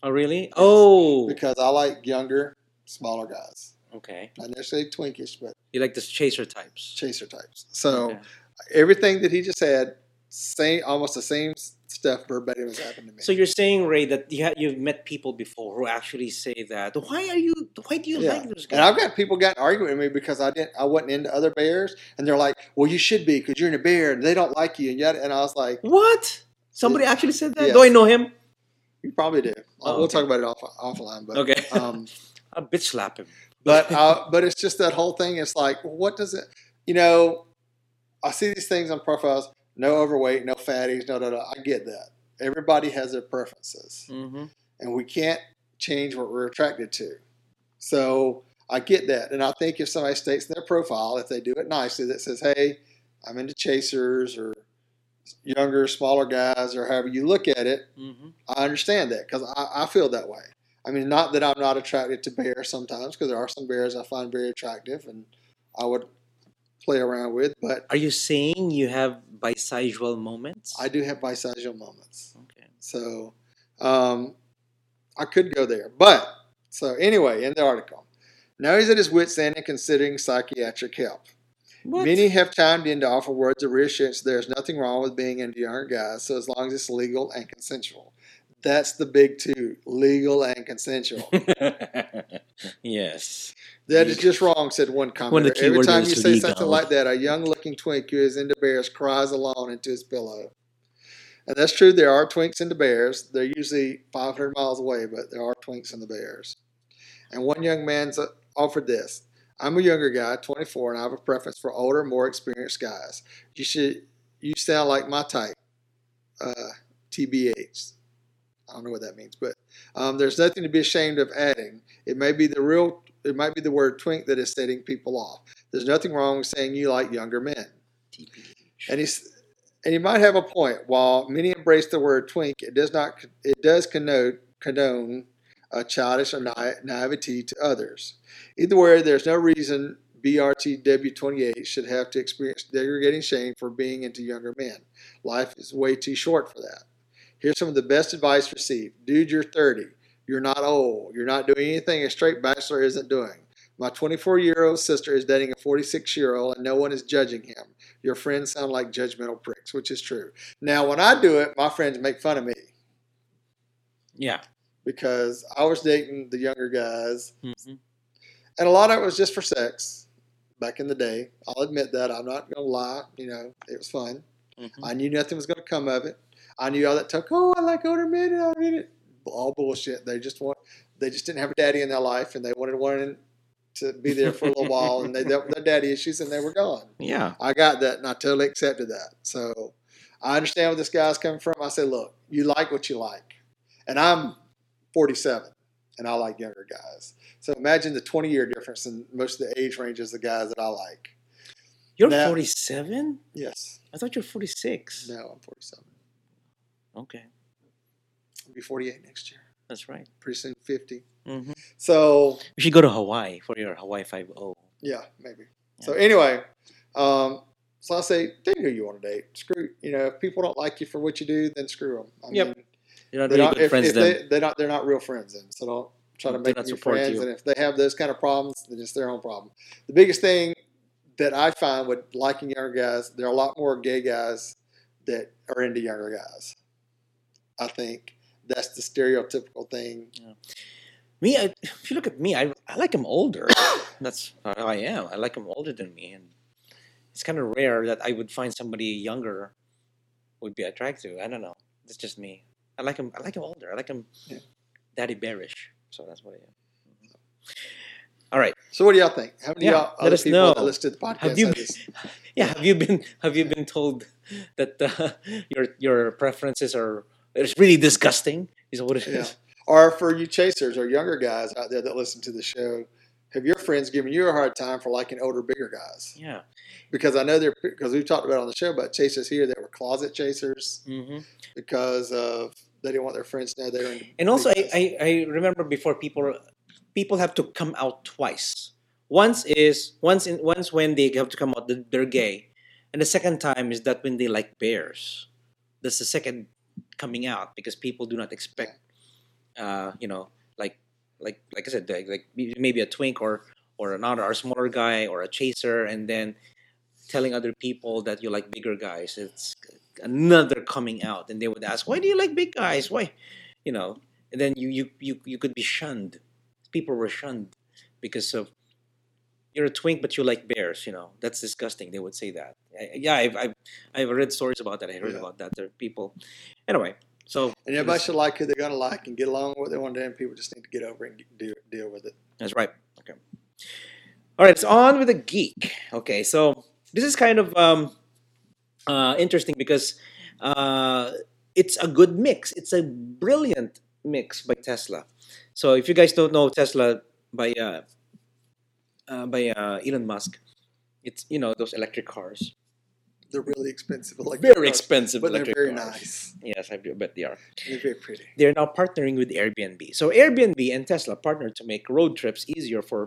Oh, really? Oh, Because I like younger, smaller guys. okay. Not necessarily twinkish, but You like the chaser types. chaser types. So Okay. everything that he just said, same, almost the same stuff verbatim has happened to me. So you're saying, Ray, that you ha- you've met people before who actually say that. Why are you? Why do you Yeah, like those and I've guys? got people got arguing with me because I didn't, I wasn't into other bears, and they're like, "Well, you should be because you're in a bear, and they don't like you." And yet, and I was like, What? Somebody actually said that? Yes. Do I know him? "You probably do." Oh, We'll okay. talk about it off offline, but Okay. um, I'll bitch slap him. but uh, but it's just that whole thing. It's like, well, what does it? You know, I see these things on profiles. No overweight, no fatties, no, no, no. I get that. Everybody has their preferences, Mm-hmm. and we can't change what we're attracted to. So I get that, and I think if somebody states in their profile, if they do it nicely, that says, "Hey, I'm into chasers or younger, smaller guys," or however you look at it, Mm-hmm. I understand that because I, I feel that way. I mean, not that I'm not attracted to bears sometimes, because there are some bears I find very attractive, and I would play around with, but Are you saying you have bisexual moments? I do have bisexual moments. Okay. So um, I could go there. But so anyway, in the article, now he's at his wit's end and considering psychiatric help. What? Many have chimed in to offer words of reassurance. There's nothing wrong with being into younger guys, so as long as it's legal and consensual. That's the big two: legal and consensual. Yes. That is just wrong, said one One of the commenter. Every keywords time is you say legal. something like that, a young-looking twink who is into bears cries alone into his pillow. And that's true. There are twinks into bears. They're usually five hundred miles away, but there are twinks in the bears. And one young man offered this: "I'm a younger guy, twenty-four, and I have a preference for older, more experienced guys. You should. You sound like my type. Uh, T B H. I don't know what that means, but um, there's nothing to be ashamed of adding. It may be the real. It might be the word twink that is setting people off. There's nothing wrong with saying you like younger men." T B H. And he's and he might have a point. While many embrace the word twink, it does not. It does connote condone a childish or na- naivety to others. Either way, there's no reason B R T W twenty-eight should have to experience degrading shame for being into younger men. Life is way too short for that. Here's some of the best advice received. Dude, you're thirty. You're not old. You're not doing anything a straight bachelor isn't doing. My twenty-four-year-old sister is dating a forty-six-year-old, and no one is judging him. Your friends sound like judgmental pricks, which is true. Now, when I do it, my friends make fun of me Yeah. because I was dating the younger guys, Mm-hmm. and a lot of it was just for sex back in the day. I'll admit that. I'm not going to lie. You know, it was fun. Mm-hmm. I knew nothing was going to come of it. I knew all that talk. Oh, I like older men. And I mean it. All bullshit. They just want. They just didn't have a daddy in their life, and they wanted one to be there for a little while, and they dealt with their daddy issues, and they were gone. Yeah. I got that, and I totally accepted that. So I understand where this guy's coming from. I say, look, you like what you like, and I'm forty-seven, and I like younger guys. So imagine the twenty-year difference in most of the age ranges of guys that I like. You're Now- forty-seven? Yes. I thought you were forty-six. No, I'm forty-seven. Okay. I'll be forty-eight next year. That's right. Pretty soon fifty. Mm-hmm. So We should go to Hawaii for your Hawaii five oh. yeah, maybe. So anyway, um, so I say, date who you want to date. Screw, you know, if people don't like you for what you do, then screw them. I Yep. mean, You're not they really don't, good if, friends if then. they, they're not, they're not real friends then. So don't try to They make not them your support friends. you. And if they have those kind of problems, then it's their own problem. The biggest thing that I find with liking younger guys, there are a lot more gay guys that are into younger guys. I think that's the stereotypical thing. Me, I, if you look at me, I, I like them older. That's how I am. I like them older than me. And it's kind of rare that I would find somebody younger would be attractive. I don't know. That's just me. I like them. I like them older. I like them Yeah. daddy bearish. So that's what I am. All right. So what do y'all think? How many Yeah, of y'all let other us people know. that listen to the podcast Have you have been, this? yeah, have you been have you been told that uh, your your preferences are it's really disgusting? Is that what it is? Yeah. Or for you chasers or younger guys out there that listen to the show, have your friends given you a hard time for liking older, bigger guys? Yeah. Because I know they're, because we've talked about it on the show about chasers here that were closet chasers Mm-hmm. because of they didn't want their friends to know they were into And also, big I, guys. I, I remember before people people have to come out twice. Once is once in once when they have to come out that they're gay, and the second time is that when they like bears. That's the second coming out because people do not expect uh, you know, like like like I said, like, like maybe a twink or or another or smaller guy or a chaser, and then telling other people that you like bigger guys. It's another coming out, and they would ask, "Why do you like big guys? Why?" You know, and then you you you you could be shunned. People were shunned because of you're a twink, but you like bears. You know, that's disgusting. They would say that. I- Yeah, I've I've, I've read stories about that. I heard Yeah. about that. There are people. Anyway, so And everybody should like who they're going to like and get along with it one day, and people just need to get over it and get- deal, deal with it. that's right. Okay. All right. So on with the geek. Okay. So this is kind of um uh interesting because uh it's a good mix. It's a brilliant mix by Tesla. So if you guys don't know Tesla by uh, uh by uh, Elon Musk, it's you know those electric cars. They're really expensive, like Very expensive but they're electric very cars. nice. Yes, I do bet they are. They're very pretty. They're now partnering with Airbnb. So Airbnb and Tesla partnered to make road trips easier for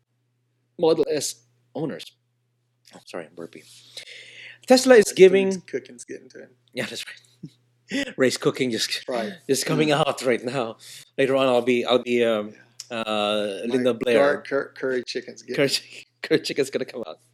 Model S owners. Oh, sorry, I'm burping. Tesla is giving. Cooking's getting to him. Yeah, that's right. Ray's cooking just Right. just coming out right now. Later on, I'll be I'll be um, uh, Linda Like Blair. dark cur- curry chicken's getting. Curry, curry chicken's gonna come out.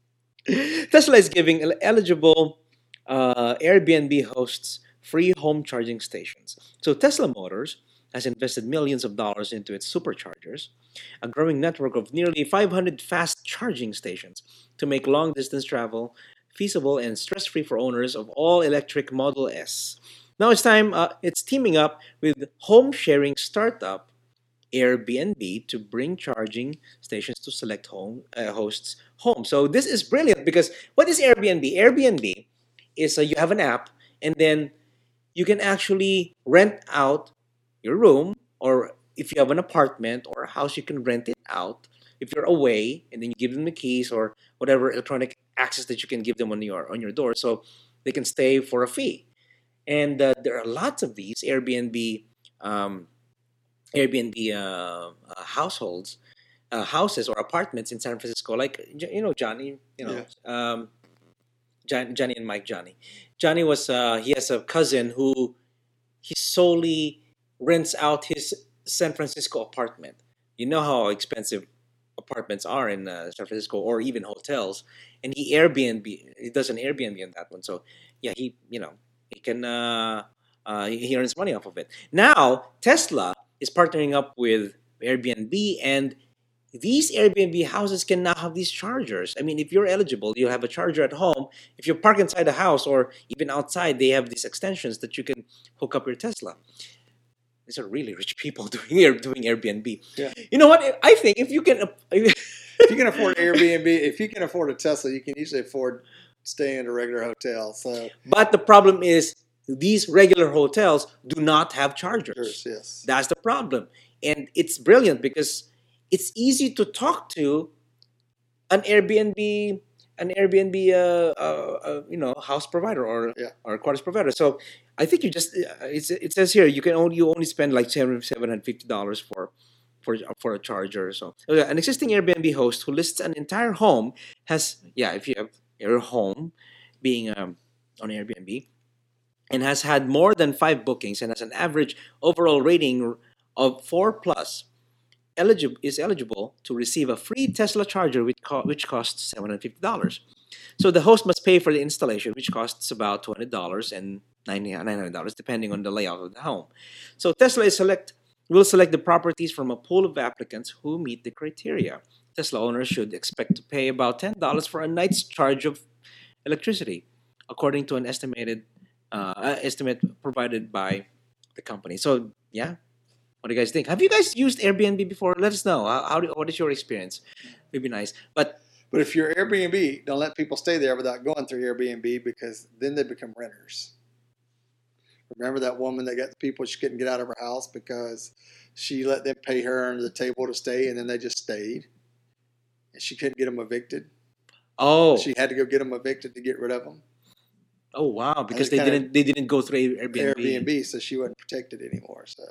Tesla is giving el- eligible uh, Airbnb hosts free home charging stations. So Tesla Motors has invested millions of dollars into its superchargers, a growing network of nearly five hundred fast charging stations to make long distance travel feasible and stress free for owners of all electric Model S. Now it's time. Uh, it's teaming up with home sharing startup Airbnb to bring charging stations to select home uh, hosts' home. So this is brilliant because what is Airbnb? Airbnb is uh, you have an app and then you can actually rent out your room, or if you have an apartment or a house, you can rent it out if you're away, and then you give them the keys or whatever electronic access that you can give them on your on your door, so they can stay for a fee. And uh, there are lots of these Airbnb um, Airbnb uh, uh, households, uh, houses or apartments in San Francisco. Like J- you know, Johnny, you know, um, John, Johnny and Mike. Johnny, Johnny was uh, he has a cousin who he solely rents out his San Francisco apartment. You know how expensive apartments are in uh, San Francisco, or even hotels, and he Airbnb he does an Airbnb on that one. So yeah, he you know he can uh, uh, he he earns money off of it. Now Tesla is partnering up with Airbnb, and these Airbnb houses can now have these chargers. I mean, if you're eligible, you'll have a charger at home. If you park inside the house or even outside, they have these extensions that you can hook up your Tesla. These are really rich people doing Air, doing Airbnb. Yeah. You know what? I think if you can, If you can afford Airbnb, if you can afford a Tesla, you can usually afford staying in a regular hotel. So but the problem is these regular hotels do not have chargers. yes, That's the problem, and it's brilliant because it's easy to talk to an Airbnb, an Airbnb, uh, uh, uh, you know, house provider or Yeah. or quarters provider. So I think you just uh, it's, it says here you can only you only spend like seven seven hundred fifty dollars for for for a charger. So uh, an existing Airbnb host who lists an entire home has yeah if you have your home being um, on Airbnb and has had more than five bookings and has an average overall rating of four plus eligible is eligible to receive a free Tesla charger which, co- which costs seven hundred fifty dollars. So the host must pay for the installation, which costs about two hundred dollars and nine hundred dollars depending on the layout of the home. So Tesla is select will select the properties from a pool of applicants who meet the criteria. Tesla owners should expect to pay about ten dollars for a night's charge of electricity, according to an estimated uh, uh, estimate provided by the company. So yeah, what do you guys think? Have you guys used Airbnb before? Let us know. How, how do, what is your experience? It'd be nice. But but if you're Airbnb, don't let people stay there without going through Airbnb, because then they become renters. Remember that woman that got the people, she couldn't get out of her house because she let them pay her under the table to stay, and then they just stayed, and she couldn't get them evicted. oh, She had to go get them evicted to get rid of them. oh wow, because they kinda- didn't they didn't go through Airbnb. Airbnb, so she wasn't protected anymore. So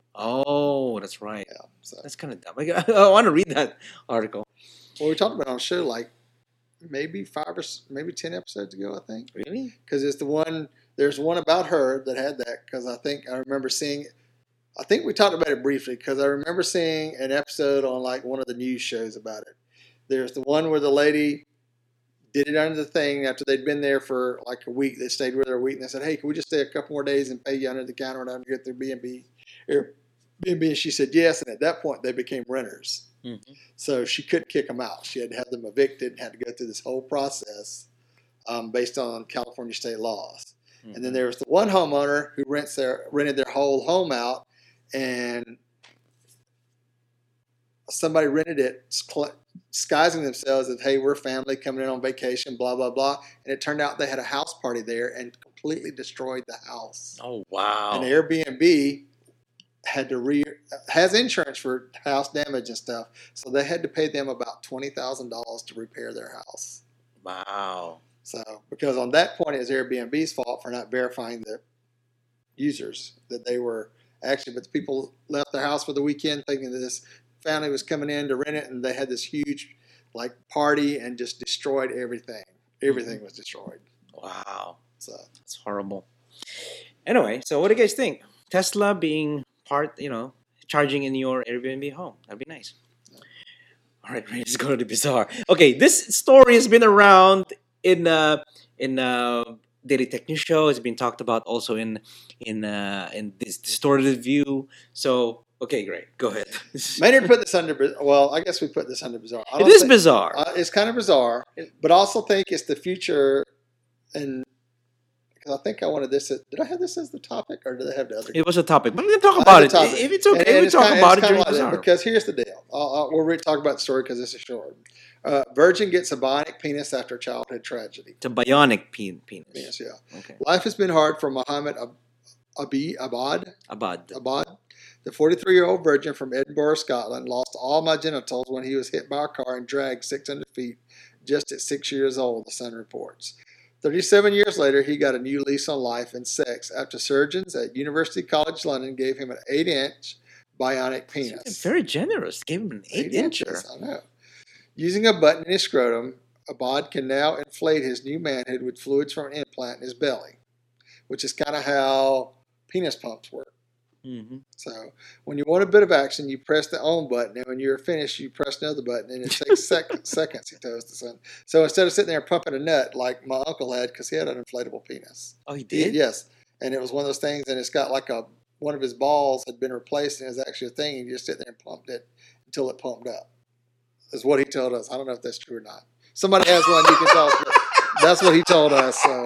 Oh, that's right. yeah, so That's kind of dumb. I, I want to read that article. well, we talked about it on the show like maybe five or s- maybe ten episodes ago, I think, Really? because it's the one. There's one about her that had that, because I think I remember seeing I think we talked about it briefly because I remember seeing an episode on like one of the news shows about it. There's the one where the lady did it under the thing after they'd been there for like a week. They stayed with her a week and they said, "Hey, can we just stay a couple more days and pay you under the counter and get their B and B?" Airbnb, and she said yes. And at that point, they became renters. Mm-hmm. So she couldn't kick them out. She had to have them evicted and had to go through this whole process um, based on California state laws. Mm-hmm. And then there was the one homeowner who rents their rented their whole home out, and somebody rented it, disguising themselves as, "Hey, we're family coming in on vacation, blah, blah, blah." And it turned out they had a house party there and completely destroyed the house. Oh, wow. And Airbnb had to re has insurance for house damage and stuff. So they had to pay them about twenty thousand dollars to repair their house. Wow. So, because on that point, it was Airbnb's fault for not verifying the users that they were actually, but the people left their house for the weekend thinking that this family was coming in to rent it, and they had this huge like party and just destroyed everything. Everything was destroyed. Wow. So it's horrible. Anyway, so what do you guys think? Tesla being part, you know, charging in your Airbnb home. That'd be nice. Yeah. All right, let's go to the bizarre. Okay, this story has been around in uh in uh Daily Tech News Show. It's been talked about also in in uh in this distorted view. So okay, great. Go ahead. Maynard put this under, well, I guess we put this under bizarre. I it is think, bizarre. Uh, it's kind of bizarre, but I also think it's the future. And because I think I wanted this, did I have this as the topic or did I have the other? It was a topic, but we can talk about it. If it's okay, and, and we talk kind of, about it during like bizarre. Because here's the deal. I'll, I'll, we'll really talk about the story because this is short. Uh, virgin gets a bionic penis after childhood tragedy. It's a bionic pe- penis. Penis, yeah. Okay. Life has been hard for Muhammad Ab- Abi Abad. Abad. Abad. The forty-three-year-old virgin from Edinburgh, Scotland, lost all my genitals when he was hit by a car and dragged six hundred feet just at six years old, the Sun reports. thirty-seven years later, he got a new lease on life and sex after surgeons at University College London gave him an eight-inch bionic penis. It's very generous. Gave him an eight-incher. I know. Using a button in his scrotum, Abad can now inflate his new manhood with fluids from an implant in his belly, which is kind of how penis pumps work. Mm-hmm. So when you want a bit of action, you press the on button, and when you're finished, you press another button, and it takes sec- seconds, he tells the Sun. So instead of sitting there pumping a nut like my uncle had, because he had an inflatable penis. Oh, he did? He, yes. And it was one of those things, and it's got like a, one of his balls had been replaced, and it was actually a thing, and you just sit there and pumped it until it pumped up. Is what he told us. I don't know if that's true or not. Somebody has one, you can tell us, but that's what he told us. So,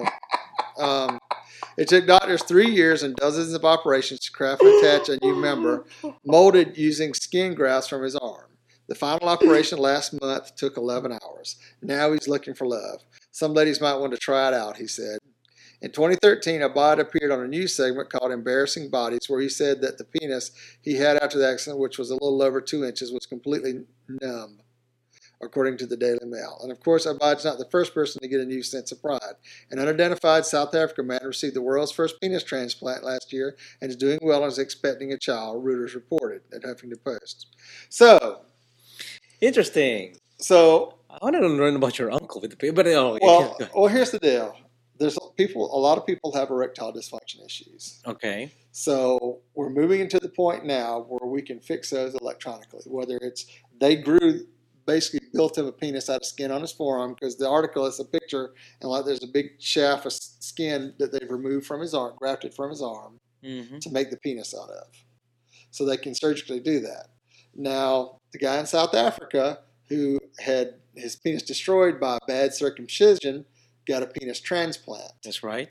um, it took doctors three years and dozens of operations to craft and attach a new member molded using skin grafts from his arm. The final operation last month took eleven hours. Now he's looking for love. Some ladies might want to try it out, he said. In twenty thirteen, Abad appeared on a news segment called Embarrassing Bodies, where he said that the penis he had after the accident, which was a little over two inches, was completely numb, according to the Daily Mail. And of course, Abad's not the first person to get a new sense of pride. An unidentified South African man received the world's first penis transplant last year and is doing well and is expecting a child, Reuters reported at Huffington Post. So, interesting. So, I wanted to learn about your uncle with the penis, but oh, well, well, here's the deal. There's people. A lot of people have erectile dysfunction issues. Okay. So we're moving into the point now where we can fix those electronically. Whether it's they grew. Basically built him a penis out of skin on his forearm, because the article is a picture and like there's a big shaft of skin that they've removed from his arm, grafted from his arm, mm-hmm. to make the penis out of. So they can surgically do that. Now, the guy in South Africa who had his penis destroyed by a bad circumcision got a penis transplant. That's right.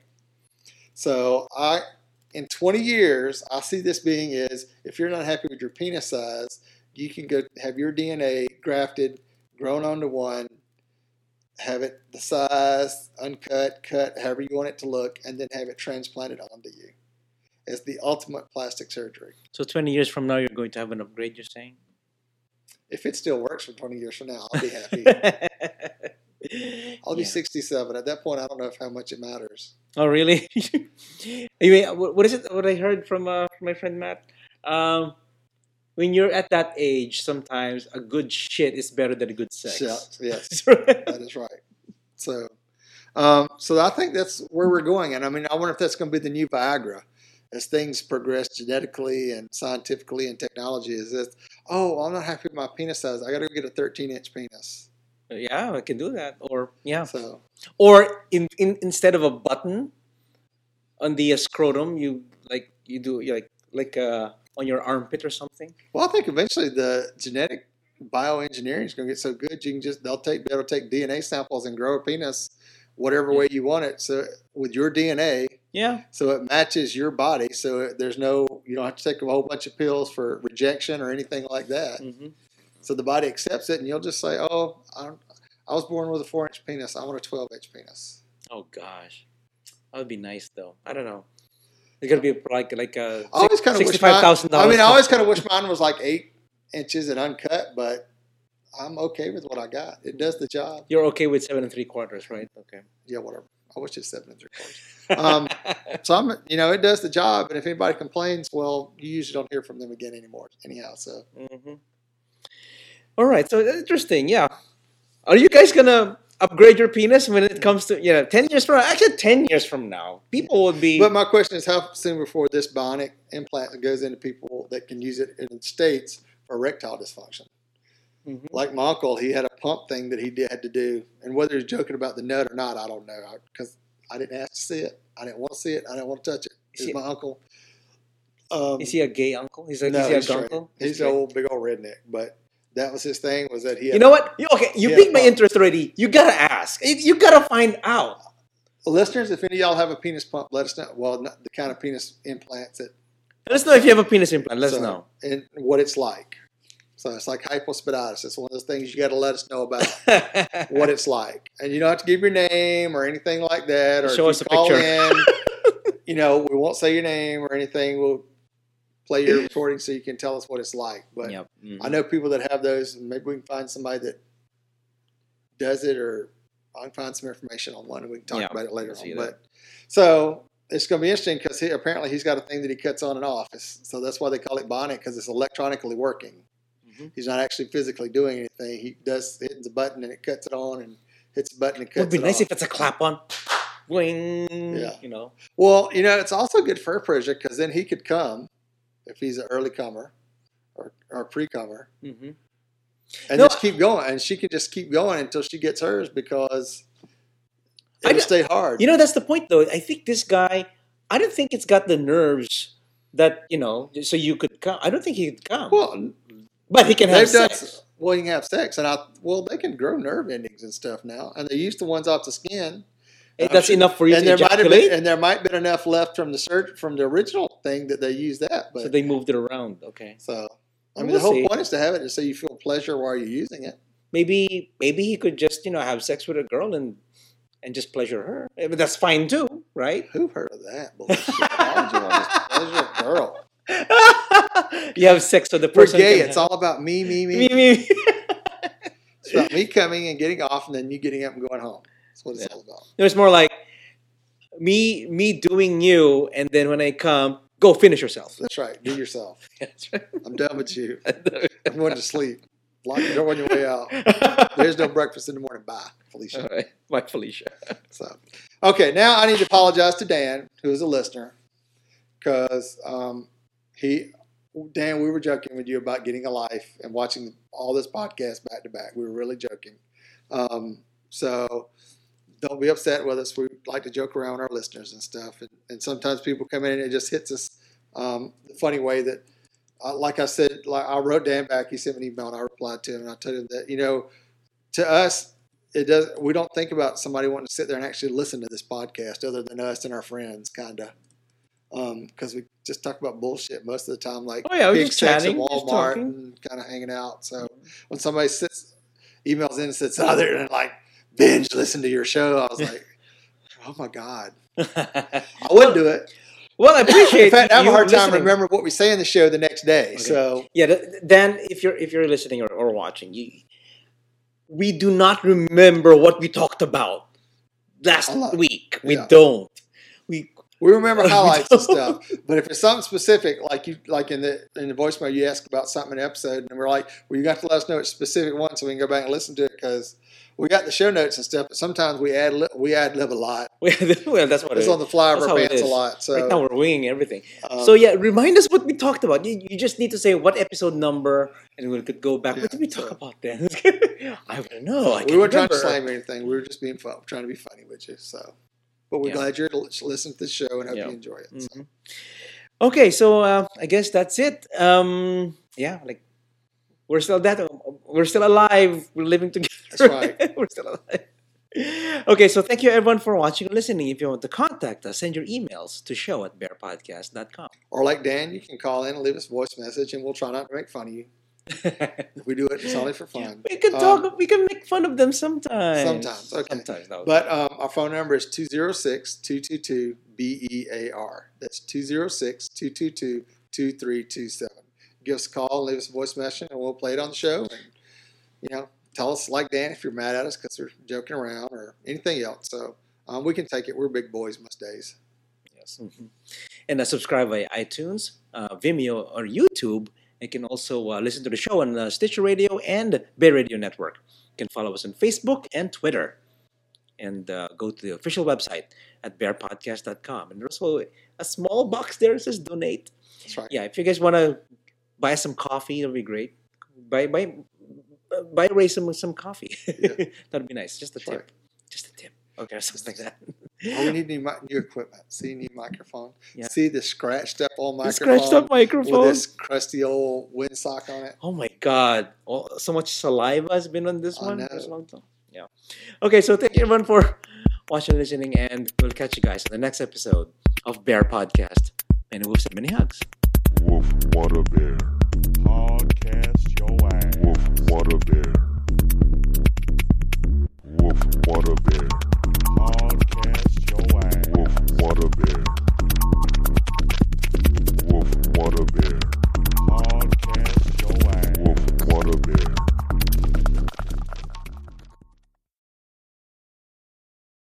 So I, in twenty years, I see this being is if you're not happy with your penis size, you can go have your D N A grafted, grown onto one, have it the size, uncut, cut, however you want it to look, and then have it transplanted onto you. It's the ultimate plastic surgery. So twenty years from now, you're going to have an upgrade, you're saying? If it still works for twenty years from now, I'll be happy. I'll be yeah. sixty-seven. At that point, I don't know if how much it matters. Oh, really? I mean, what is it? What I heard from, uh, from my friend Matt? Um, When you're at that age, sometimes a good shit is better than a good sex. Yeah, yes, that is right. So, um, so I think that's where we're going. And I mean, I wonder if that's going to be the new Viagra. as things progress genetically and scientifically and technology, is this, oh, I'm not happy with my penis size. I got to go get a thirteen inch penis. Yeah, I can do that. Or yeah, So, or in, in instead of a button on the uh, scrotum, you like you do you like like uh on your armpit or something. well, I think eventually the genetic bioengineering is going to get so good you can just they'll take be able to take D N A samples and grow a penis whatever Yeah. way you want it. So with your D N A, Yeah. so it matches your body. So it, there's no you don't have to take a whole bunch of pills for rejection or anything like that. Hmm. So the body accepts it, and you'll just say, "Oh, I, I was born with a four inch penis. I want a twelve inch penis." Oh gosh, that would be nice though. I don't know. It's gonna be like like a I always kind of wish sixty-five mine. thousand I dollars. mean, I always kind of wish mine was like eight inches and uncut, but I'm okay with what I got. It does the job. You're okay with seven and three quarters, right? Okay. Yeah, whatever. I wish it's seven and three quarters. Um, so I'm, you know, it does the job. And if anybody complains, well, you usually don't hear from them again anymore. Anyhow, so Hmm. All right. So that's interesting. Yeah. Are you guys gonna upgrade your penis when it comes to you know ten years from actually ten years from now? People would be. but my question is, how soon before this bionic implant goes into people that can use it in the States for erectile dysfunction? Mhm. Like my uncle, he had a pump thing that he did, had to do, and whether he's joking about the nut or not, I don't know, because I, I didn't ask to see it. I didn't want to see it. I didn't want to touch it. Is It's he, my uncle. Um, is he a gay uncle? He's a, no, is he a he's straight. uncle? He's an old, big old redneck. But that was his thing. Was that he? Had You know what? You, okay, you Yeah, piqued my pump. interest already. You gotta ask. You, you gotta find out. Listeners, if any of y'all have a penis pump, let us know. Well, not the kind of penis implants that. Let us know if you have a penis implant. Let us so, know. and what it's like. So it's like hypospadias. It's one of those things you got to let us know about what it's like, and you don't have to give your name or anything like that. Or Show if us you a call picture. in, you know, we won't say your name or anything. We'll play your recording so you can tell us what it's like. But Yep. Mhm. I know people that have those, and maybe we can find somebody that does it, or I can find some information on one, and we can talk Yeah, about it later we'll see on. that. But so it's going to be interesting because he apparently he's got a thing that he cuts on and off. It's, so that's why they call it bionic, because it's electronically working. Mhm. He's not actually physically doing anything. He does hits the button and it cuts it on, and hits the button and cuts Would be it nice off. if it's a clap on. Bling. Yeah. You know. Well, you know, it's also good for a project because then he could come if he's an early comer or, or pre-comer Hmm. and No, just keep going. And she can just keep going until she gets hers because I it'll d- stay hard. You know, that's the point, though. I think this guy. I don't think it's got the nerves that you know. So you could come. I don't think he could come. Well, But he can have they've done, sex. s- well, you can have sex. And I, well, they can grow nerve endings and stuff now. And they use the ones off the skin. Eh, And I'm That's sure- enough for you and to there might have been, ejaculate. and there might been enough left from the surg- from the original thing that they used that. But So they moved it around. Okay. So, I Well, mean, we'll the whole see. point is to have it so you feel pleasure while you're using it. Maybe maybe he could just you know have sex with a girl and and just pleasure her. Eh, But that's fine too, right? Who heard of that bullshit? Why would you want to pleasure a girl? You have sex with the We're person. gay. can It's have- all about me, me, me. me, me. It's about me coming and getting off, and then you getting up and going home. That's what it's Yeah. all about. It was more like me me doing you, and then when I come, go finish yourself. That's right. Do yourself. That's right. I'm done with you. I'm going to sleep. Lock the door on your way out. There's no breakfast in the morning. Bye, Felicia. All right. Bye, Felicia. So, okay, now I need to apologize to Dan, who is a listener, because um, he, Dan, we were joking with you about getting a life and watching all this podcast back to back. We were really joking. Um, so don't be upset with us. We like to joke around with our listeners and stuff. And, and sometimes people come in and it just hits us um, the funny way that, uh, like I said, like I wrote Dan back. He sent me an email and I replied to him and I told him that, you know, to us, it does. We don't think about somebody wanting to sit there and actually listen to this podcast other than us and our friends, kind of. Because we just talk about bullshit most of the time, like Oh, yeah, we're big just checks at chatting, just Walmart talking. and kind of hanging out. So when somebody sits, emails in and sits out there and like binge listen to your show, I was like, oh my god, I wouldn't do it. Well, I appreciate. In fact, I have you a hard time listening. remembering what we say in the show the next day. Okay. So Yeah, th- then if you're if you're listening or, or watching, you, we do not remember what we talked about last A lot. week. We Yeah. don't. We We remember highlights and stuff, but if it's something specific, like you, like in the in the voicemail, you ask about something in the episode, and we're like, "Well, you got to let us know it's a specific one, so we can go back and listen to it." Because we got the show notes and stuff, but sometimes we add li- we ad lib a lot. Well, that's what It's it on the fly of That's our how it pants a is. lot. So Right now we're winging everything. um, So yeah, remind us what we talked about. You, you just need to say what episode number, and we could go back. Yeah, What did we talk so- about then? I don't know. I we can't weren't trying to remember. slam anything. We were just being fun, trying to be funny with you. So, but we're Yeah. glad you're to listen to the show and hope Yeah. you enjoy it. So. Mhm. Okay, so uh, I guess that's it. Um, yeah, like we're still that. We're still alive. We're living together. That's right. We're still alive. Okay, so thank you everyone for watching and listening. If you want to contact us, send your emails to show at bear podcast dot com. Or like Dan, you can call in and leave us a voice message, and we'll try not to make fun of you. If we do it, it's only for fun. We can Um, talk. We can make fun of them sometimes. Sometimes, okay. Sometimes, no. But um, our phone number is two oh six, two two two, B E A R. That's two oh six, two two two, two three two seven. Give us a call, leave us a voice message, and we'll play it on the show. And, you know, tell us, like Dan, if you're mad at us because we're joking around or anything else. So um, we can take it. We're big boys most days. Yes. Mhm. And uh, subscribe via iTunes, uh, Vimeo, or YouTube. You can also uh, listen to the show on uh, Stitcher Radio and Bay Radio Network. You can follow us on Facebook and Twitter. And uh, go to the official website at bear podcast dot com. And there's also a small box there that says donate. That's right. Yeah, if you guys want to buy some coffee, that'd be great. Buy, buy, uh, buy Ray some, some coffee. Yeah. That'd be nice. Just a That's tip. right. Just a tip. Okay, something like that. Oh, we need new, mi- new equipment. See, new microphone. Yeah. See the scratched up old The microphone scratched up microphone. with this crusty old windsock on it. Oh my God! Oh, so much saliva has been on this I one know. for so long time. Yeah. Okay, so thank you everyone for watching and listening, and we'll catch you guys on the next episode of Bear Podcast. Many wolves and many hugs. Woof, what a bear. Podcast your ass. Woof, what a bear. Woof, what a bear.